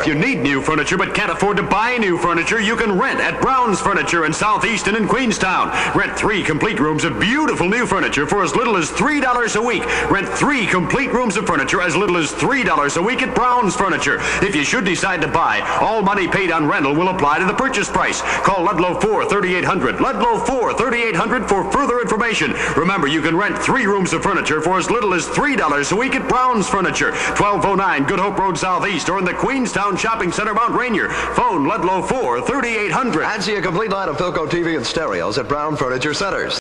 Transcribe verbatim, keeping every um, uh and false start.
If you need new furniture but can't afford to buy new furniture, you can rent at Brown's Furniture in Southeastern and Queenstown. Rent three complete rooms of beautiful new furniture for as little as three dollars a week. Rent three complete rooms of furniture as little as three dollars a week at Brown's Furniture. If you should decide to buy, all money paid on rental will apply to the purchase price. Call Ludlow four, thirty-eight hundred. Ludlow four, thirty-eight hundred for further information. Remember, you can rent three rooms of furniture for as little as three dollars a week at Brown's Furniture, twelve oh nine Good Hope Road Southeast, or in the Queenstown Shopping Center, Mount Rainier. Phone Ludlow four, thirty-eight hundred. And see a complete line of Philco T V and stereos at Brown Furniture Centers.